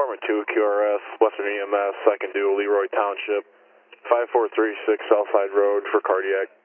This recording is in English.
Department 2, QRS, Western EMS, I can do Leroy Township, 5436 Southside Road for cardiac.